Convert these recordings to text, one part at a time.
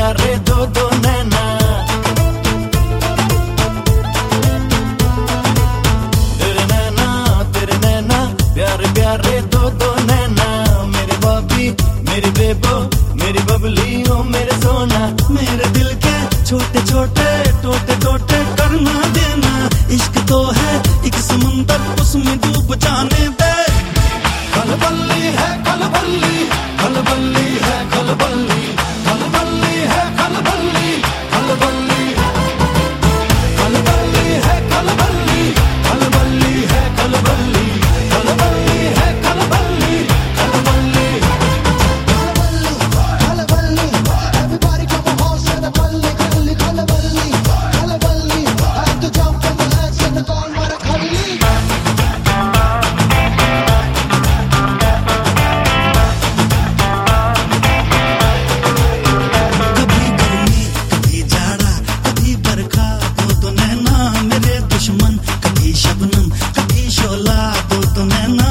प्यारे दो दो नैना, तेरे नैना प्यारे प्यारे दो दो नैना। मेरे बॉबी मेरी बेबो मेरी बबली ओ मेरे सोना, मेरे दिल के छोटे छोटे टोटे टोटे करना देना। इश्क तो है एक समुंदर, उसमें डूब जाने दे। खलबल्ली है खलबल्ली, खलबल्ली है खलबल्ली, खलबल्ली है खलबल्ली, खलबल्ली खलबल्ली है खलबल्ली, खलबल्ली है खलबल्ली, खलबल्ली है खलबल्ली, खलबल्ली। Everybody clap your hands and the balli, balli, balli, balli. Have to jump on the legs and the call mara khalli. कभी गर्मी कभी जाड़ा कभी बरखा, दो तो नैना मेरे दुश्मन। कभी शबनम कभी शोला, दो तो नैना।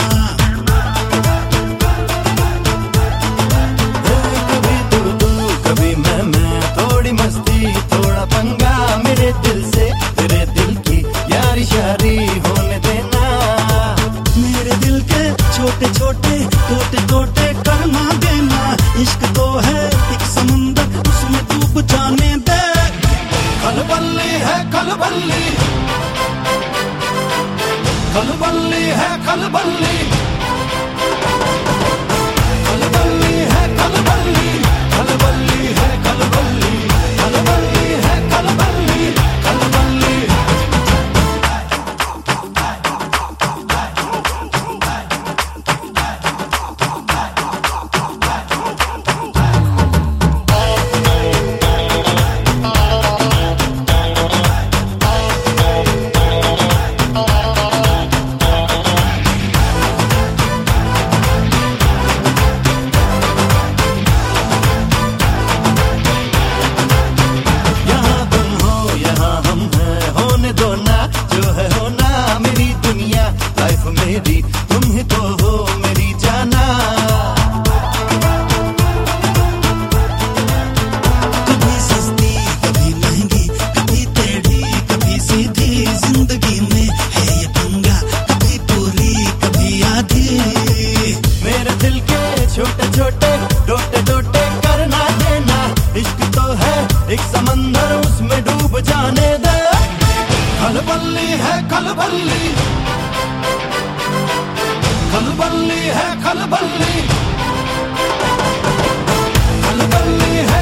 कभी तू कभी मैं, थोड़ी मस्ती थोड़ा पंगा। मेरे दिल से तेरे दिल की यारी शारी होने देना। मेरे दिल के छोटे छोटे टोटे टोटे करना देना। इश्क तो है एक समुंदर, उसमें डूब जाने दे। खलबल्ली है खलबल्ली, खलबल्ली है खलबल्ली, खलबल्ली है खलबल्ली, खलबल्ली है खलबल्ली, खलबल्ली है खलबल्ली, खलबल्ली। यहाँ तुम हो यहाँ हम हैं, होने दो ना जो है होना। मेरी दुनिया लाइफ मेरी तुम ही तो हो मेरी जाना। कभी सस्ती कभी महंगी, कभी टेढ़ी कभी सीधी। जिंदगी में है ये पंगा, कभी पूरी कभी आधी। मेरे दिल के छोटे छोटे टोटे टोटे करना देना। इश्क तो है एक समंदर, उसमें डूब जाने दे। खलबल्ली है खलबल्ली, खलबल्ली है खलबल्ली, खलबल्ली है